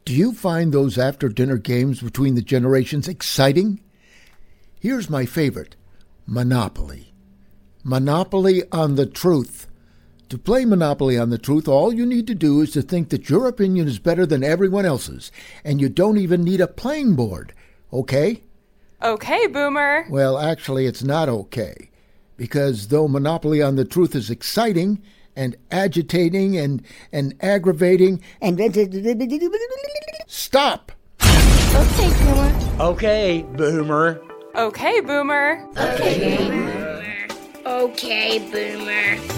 Do you find those after dinner games between the generations exciting? Here's my favorite, Monopoly. Monopoly on the Truth. To play Monopoly on the Truth, all you need to do is to think that your opinion is better than everyone else's, and you don't even need a playing board. Okay? Okay, Boomer. Well, actually, it's not okay. Because though Monopoly on the Truth is exciting and agitating and aggravating and... Stop! Okay, Boomer. Okay, Boomer. Okay, Boomer. Okay, Boomer. Okay, Boomer.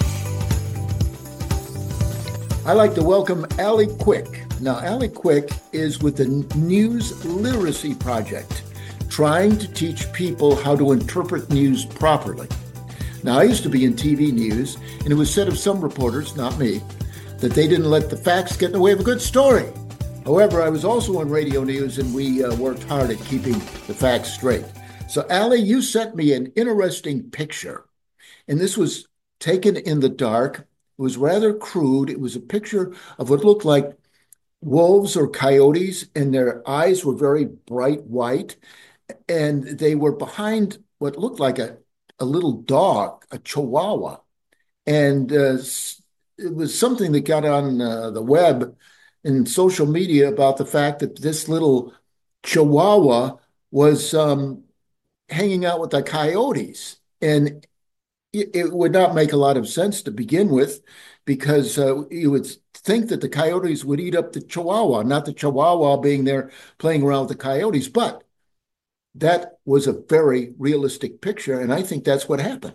I'd like to welcome Allie Quick. Now, Allie Quick is with the News Literacy Project, trying to teach people how to interpret news properly. Now, I used to be in TV news, and it was said of some reporters, not me, that they didn't let the facts get in the way of a good story. However, I was also in radio news, and we worked hard at keeping the facts straight. So, Allie, you sent me an interesting picture, and this was taken in the dark. It was rather crude. It was a picture of what looked like wolves or coyotes, and their eyes were very bright white, and they were behind what looked like a little dog, a chihuahua. And it was something that got on the web and social media about the fact that this little chihuahua was hanging out with the coyotes. And it would not make a lot of sense to begin with, because you would think that the coyotes would eat up the chihuahua, not the chihuahua being there playing around with the coyotes. But that was a very realistic picture, and I think that's what happened.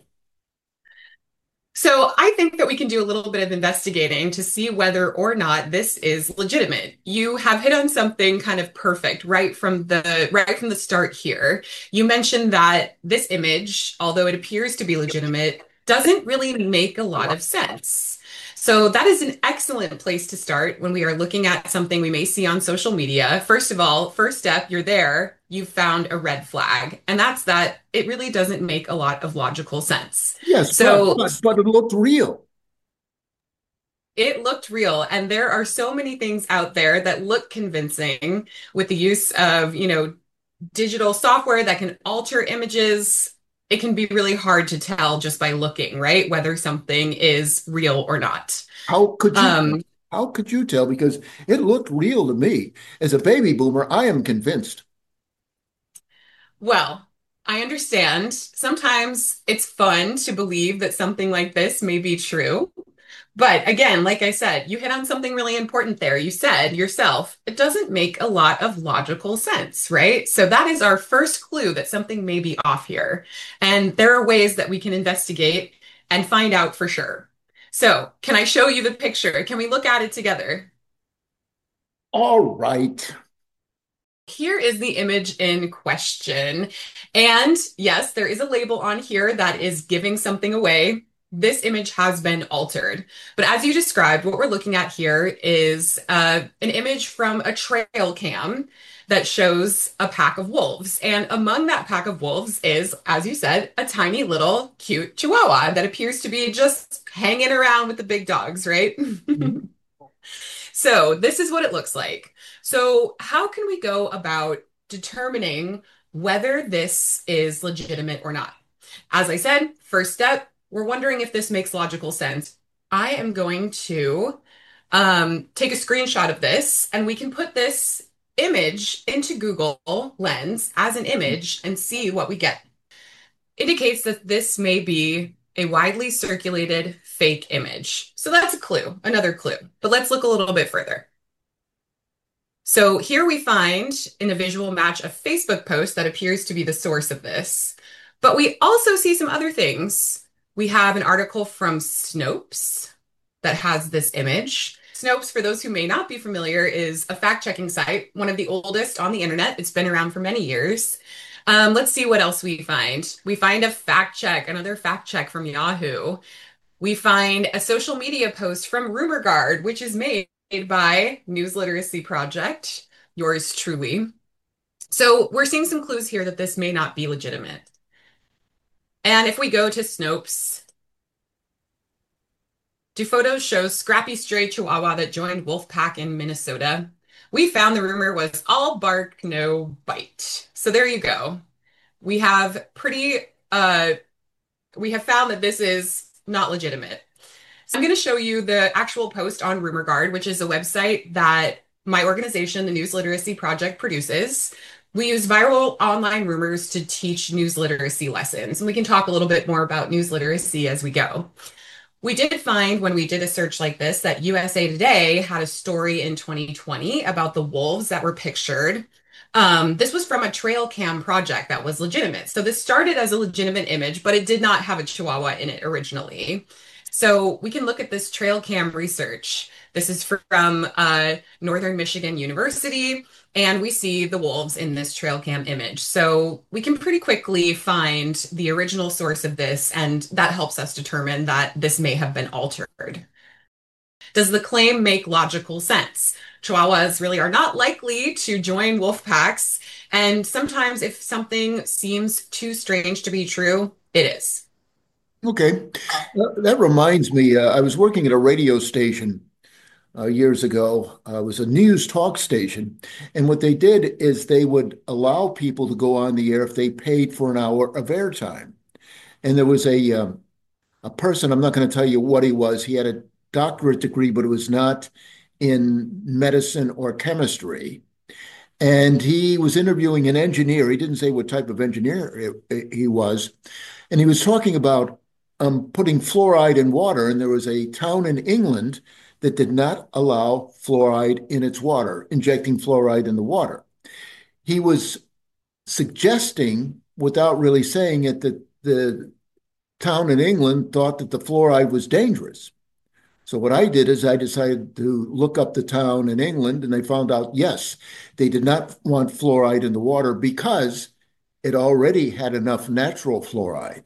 So I think that we can do a little bit of investigating to see whether or not this is legitimate. You have hit on something kind of perfect right from the start here. You mentioned that this image, although it appears to be legitimate, doesn't really make a lot of sense. So that is an excellent place to start when we are looking at something we may see on social media. First of all, first step, you're there, you've found a red flag, and that's that it really doesn't make a lot of logical sense. Yes, so but it looked real. It looked real, and there are so many things out there that look convincing with the use of, digital software that can alter images. It can be really hard to tell just by looking, right? Whether something is real or not. How could you tell? Because it looked real to me. As a baby boomer, I am convinced. Well, I understand. Sometimes it's fun to believe that something like this may be true. But again, like I said, you hit on something really important there. You said yourself, it doesn't make a lot of logical sense, right? So that is our first clue that something may be off here. And there are ways that we can investigate and find out for sure. So can I show you the picture? Can we look at it together? All right. Here is the image in question. And yes, there is a label on here that is giving something away. This image has been altered. But as you described, what we're looking at here is an image from a trail cam that shows a pack of wolves. And among that pack of wolves is, as you said, a tiny little cute chihuahua that appears to be just hanging around with the big dogs, right? Mhm. So this is what it looks like. So how can we go about determining whether this is legitimate or not? As I said, first step, we're wondering if this makes logical sense. I am going to take a screenshot of this, and we can put this image into Google Lens as an image and see what we get. Indicates that this may be a widely circulated fake image. So that's a clue, another clue. But let's look a little bit further. So here we find in a visual match a Facebook post that appears to be the source of this. But we also see some other things. We have an article from Snopes that has this image. Snopes, for those who may not be familiar, is a fact-checking site, one of the oldest on the internet. It's been around for many years. Let's see what else we find. We find a fact check, another fact check from Yahoo. We find a social media post from RumorGuard, which is made by News Literacy Project, yours truly. So we're seeing some clues here that this may not be legitimate. And if we go to Snopes, do photos show scrappy stray chihuahua that joined wolf pack in Minnesota? We found the rumor was all bark, no bite. So there you go. We have pretty we have found that this is not legitimate. So I'm going to show you the actual post on RumorGuard, which is a website that my organization, the News Literacy Project, produces. We use viral online rumors to teach news literacy lessons, and we can talk a little bit more about news literacy as we go. We did find when we did a search like this that USA Today had a story in 2020 about the wolves that were pictured. This was from a trail cam project that was legitimate. So this started as a legitimate image, but it did not have a chihuahua in it originally. So we can look at this trail cam research. This is from Northern Michigan University, and we see the wolves in this trail cam image. So we can pretty quickly find the original source of this, and that helps us determine that this may have been altered. Does the claim make logical sense? Chihuahuas really are not likely to join wolf packs, and sometimes if something seems too strange to be true, it is. Okay. That reminds me, I was working at a radio station years ago. It was a news talk station. And what they did is they would allow people to go on the air if they paid for an hour of airtime. And there was a person, I'm not going to tell you what he was. He had a doctorate degree, but it was not in medicine or chemistry. And he was interviewing an engineer. He didn't say what type of engineer he was. And he was talking about putting fluoride in water. And there was a town in England that did not allow fluoride in its water, injecting fluoride in the water. He was suggesting, without really saying it, that the town in England thought that the fluoride was dangerous. So what I did is I decided to look up the town in England, and they found out, yes, they did not want fluoride in the water because it already had enough natural fluoride.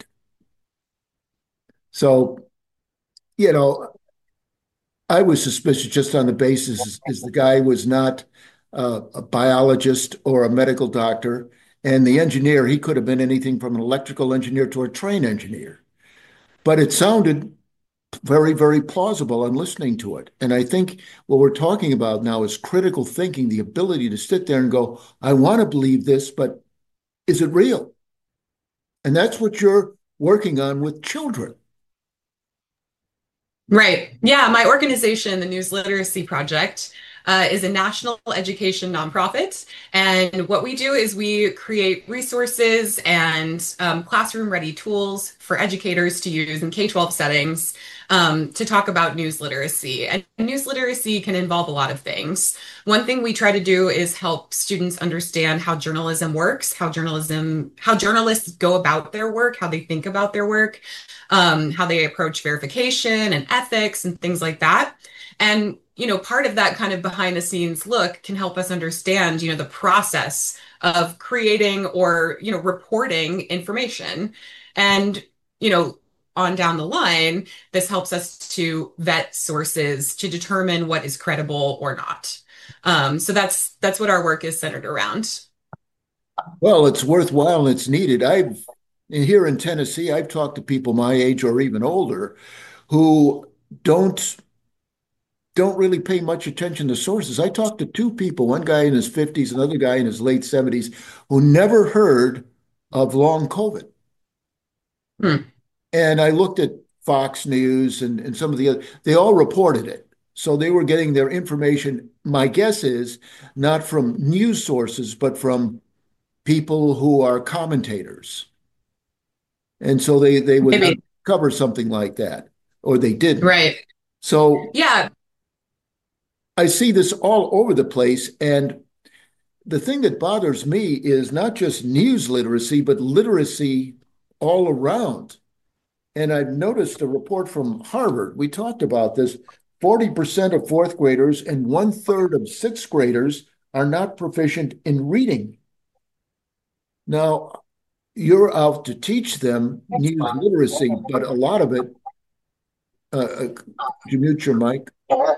So, you know, I was suspicious just on the basis is the guy was not a biologist or a medical doctor. And the engineer, he could have been anything from an electrical engineer to a train engineer. But it sounded very, very plausible on listening to it. And I think what we're talking about now is critical thinking, the ability to sit there and go, I want to believe this, but is it real? And that's what you're working on with children. Right. Yeah. My organization, the News Literacy Project, is a national education nonprofit. And what we do is we create resources and classroom ready tools for educators to use in K-12 settings to talk about news literacy. And news literacy can involve a lot of things. One thing we try to do is help students understand how journalism works, how journalists go about their work, how they think about their work, how they approach verification and ethics and things like that. And, part of that kind of behind the scenes look can help us understand, the process of creating or, reporting information. And, on down the line, this helps us to vet sources to determine what is credible or not. So that's what our work is centered around. Well, it's worthwhile and it's needed. Here in Tennessee, I've talked to people my age or even older who don't really pay much attention to sources. I talked to two people, one guy in his 50s, another guy in his late 70s, who never heard of long COVID. And I looked at Fox News and some of the other, they all reported it. So they were getting their information, my guess is, not from news sources, but from people who are commentators. And so they would not cover something like that, or they didn't. Right. So yeah, I see this all over the place. And the thing that bothers me is not just news literacy, but literacy all around. And I've noticed a report from Harvard. We talked about this. 40% of fourth graders and 1/3 of sixth graders are not proficient in reading. Now, you're out to teach them news literacy, but a lot of it, could you mute your mic?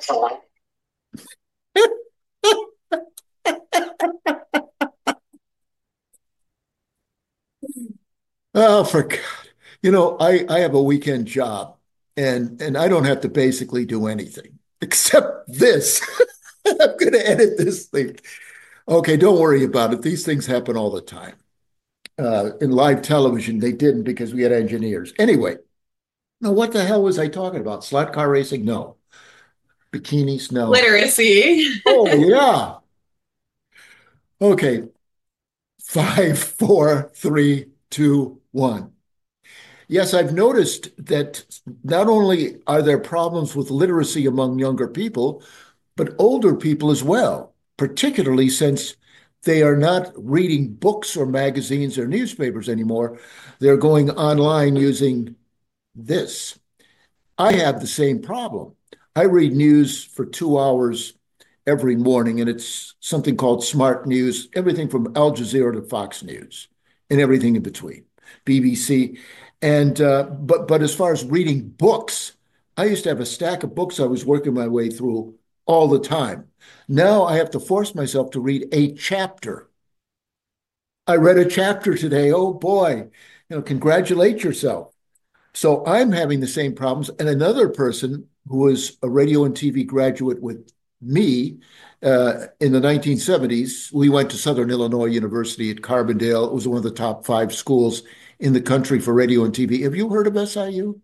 Oh, for God. I have a weekend job and I don't have to basically do anything except this. I'm going to edit this thing. Okay, don't worry about it. These things happen all the time. In live television, they didn't because we had engineers. Anyway, now what the hell was I talking about? Slot car racing? No. Bikinis? No. Literacy. Oh, yeah. Okay. Five, four, three, two, one. Yes, I've noticed that not only are there problems with literacy among younger people, but older people as well, particularly since they are not reading books or magazines or newspapers anymore. They're going online using this. I have the same problem. I read news for 2 hours every morning, and it's something called Smart News, everything from Al Jazeera to Fox News and everything in between, BBC. And but as far as reading books, I used to have a stack of books I was working my way through all the time. Now I have to force myself to read a chapter. I read a chapter today. Oh boy, congratulate yourself. So I'm having the same problems. And another person who was a radio and TV graduate with me in the 1970s, we went to Southern Illinois University at Carbondale. It was one of the top 5 schools in the country for radio and TV. Have you heard of SIU?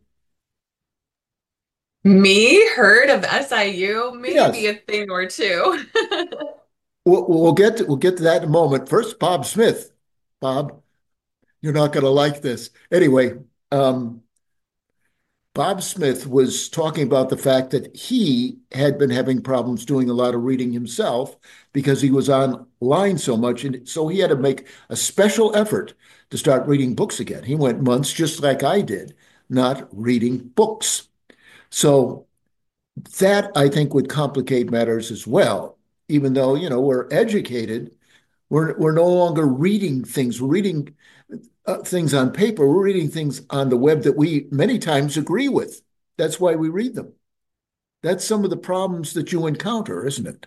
Me heard of SIU, maybe Yes. a thing or two. We'll get to that in a moment. First, Bob Smith. Bob, you're not going to like this. Anyway, um, Bob Smith was talking about the fact that he had been having problems doing a lot of reading himself because he was online so much. And so he had to make a special effort to start reading books again. He went months, just like I did, not reading books. So that I think would complicate matters as well. Even though, we're educated, we're no longer reading things. We're reading things on paper. We're reading things on the web that we many times agree with. That's why we read them. That's some of the problems that you encounter, isn't it?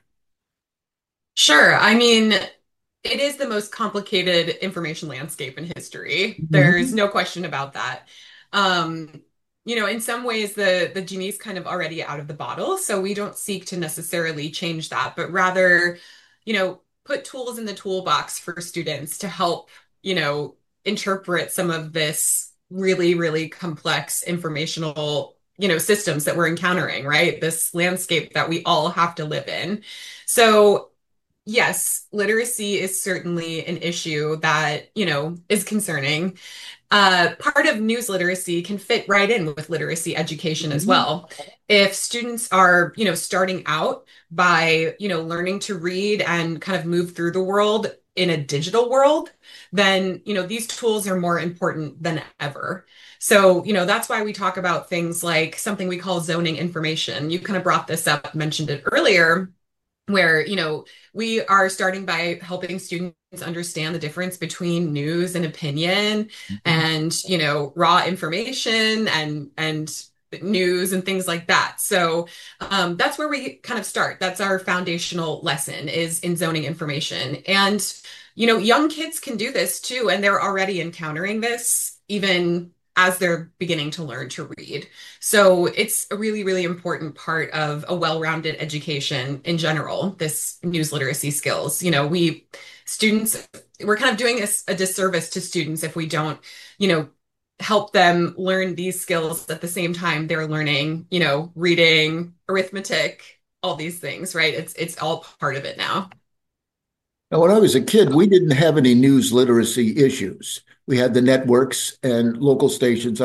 Sure. I mean, it is the most complicated information landscape in history. There's Mhm. no question about that. Um, in some ways the genie's kind of already out of the bottle, so we don't seek to necessarily change that, but rather, put tools in the toolbox for students to help, you know, interpret some of this really, really complex informational, systems that we're encountering, right? This landscape that we all have to live in. So yes, literacy is certainly an issue that, is concerning. Part of news literacy can fit right in with literacy education as Mhm. well. If students are, starting out by, learning to read and kind of move through the world in a digital world, then, these tools are more important than ever. So, that's why we talk about things like something we call zoning information. You kind of brought this up, mentioned it earlier, where we are starting by helping students understand the difference between news and opinion Mhm. and raw information and news and things like that. So that's where we kind of start. That's our foundational lesson, is in zoning information. And young kids can do this too, and they're already encountering this even as they're beginning to learn to read. So it's a really, really important part of a well-rounded education in general, this news literacy skills. Students, we're kind of doing a disservice to students if we don't, you know, help them learn these skills at the same time they're learning, reading, arithmetic, all these things, right? It's all part of it now. Now, when I was a kid, we didn't have any news literacy issues. We had the networks and local stations.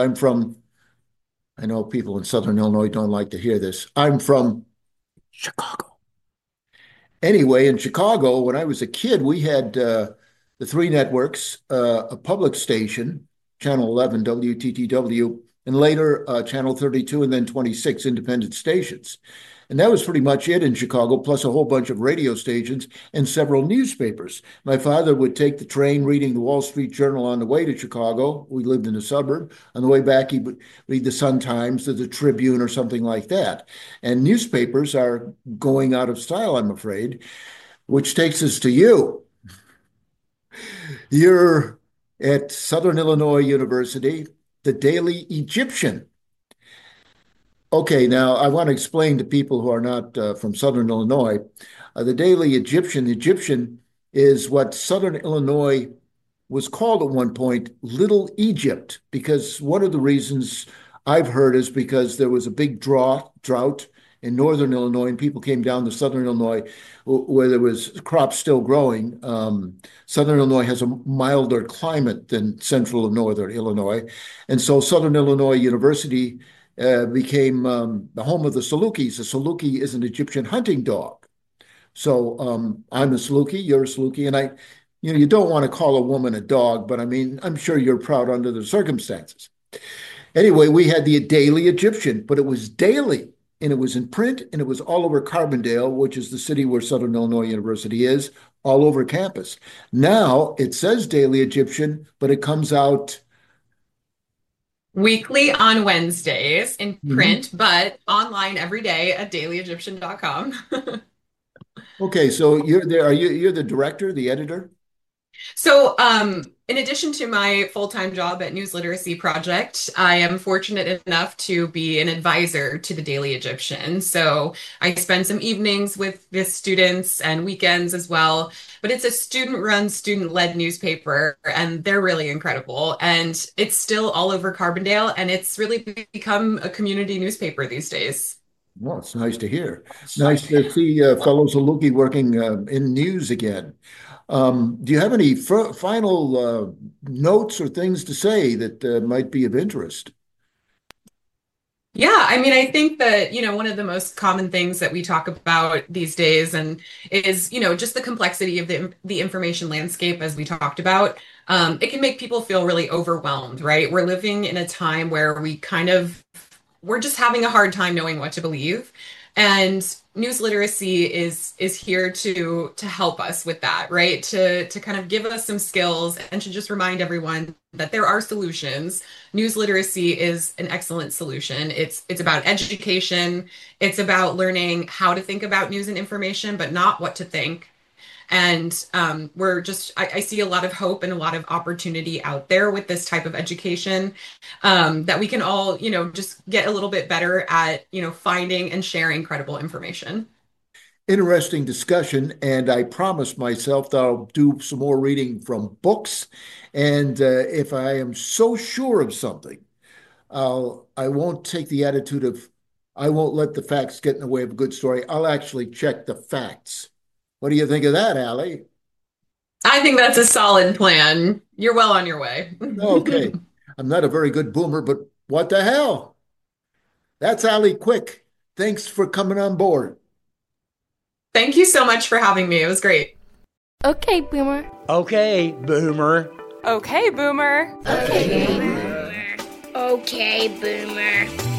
I know people in Southern Illinois don't like to hear this. I'm from Chicago. Anyway, in Chicago, when I was a kid, we had the 3 networks, a public station, Channel 11, WTTW, and later Channel 32, and then 26 independent stations. And that was pretty much it in Chicago, plus a whole bunch of radio stations and several newspapers. My father would take the train reading the Wall Street Journal on the way to Chicago. We lived in a suburb. On the way back, he would read the Sun Times or the Tribune or something like that. And newspapers are going out of style, I'm afraid, which takes us to you. You're at Southern Illinois University, the Daily Egyptian. Okay, now I want to explain to people who are not from Southern Illinois. The Daily Egyptian, the Egyptian is what Southern Illinois was called at one point Little Egypt, because one of the reasons I've heard is because there was a big drought in northern Illinois, and people came down to southern Illinois where there was crops still growing. Southern Illinois has a milder climate than central and northern Illinois, and so Southern Illinois University became the home of the Salukis. The Saluki is an Egyptian hunting dog. So I'm a Saluki, you're a Saluki, and you don't want to call a woman a dog, but I mean, I'm sure you're proud under the circumstances. Anyway, we had the Daily Egyptian, but it was daily, and it was in print, and it was all over Carbondale, which is the city where Southern Illinois University is, all over campus. Now it says Daily Egyptian, but it comes out weekly on Wednesdays in print, but online every day at dailyegyptian.com. Okay, so you're there. You're the director, the editor? So, in addition to my full-time job at News Literacy Project, I am fortunate enough to be an advisor to the Daily Egyptian. So I spend some evenings with the students and weekends as well. But it's a student-run, student-led newspaper, and they're really incredible. And it's still all over Carbondale, and it's really become a community newspaper these days. Well, it's nice to hear. Nice to see fellow Saluki working in news again. Do you have any final notes or things to say that might be of interest? Yeah, I mean, I think that, one of the most common things that we talk about these days and is, just the complexity of the information landscape as we talked about. It can make people feel really overwhelmed, right? We're living in a time where we're just having a hard time knowing what to believe. And news literacy is here to help us with that, right? To kind of give us some skills and to just remind everyone that there are solutions. News literacy is an excellent solution. It's about education. It's about learning how to think about news and information, but not what to think. And I see a lot of hope and a lot of opportunity out there with this type of education, that we can all, just get a little bit better at, finding and sharing credible information. Interesting discussion, and I promised myself that I'll do some more reading from books. And if I am so sure of something, I won't take the attitude of I won't let the facts get in the way of a good story. I'll actually check the facts. What do you think of that, Allie? I think that's a solid plan. You're well on your way. Okay. I'm not a very good boomer, but what the hell? That's Allie Quick. Thanks for coming on board. Thank you so much for having me. It was great. Okay, Boomer. Okay, Boomer. Okay, Boomer. Okay, Boomer. Okay, Boomer.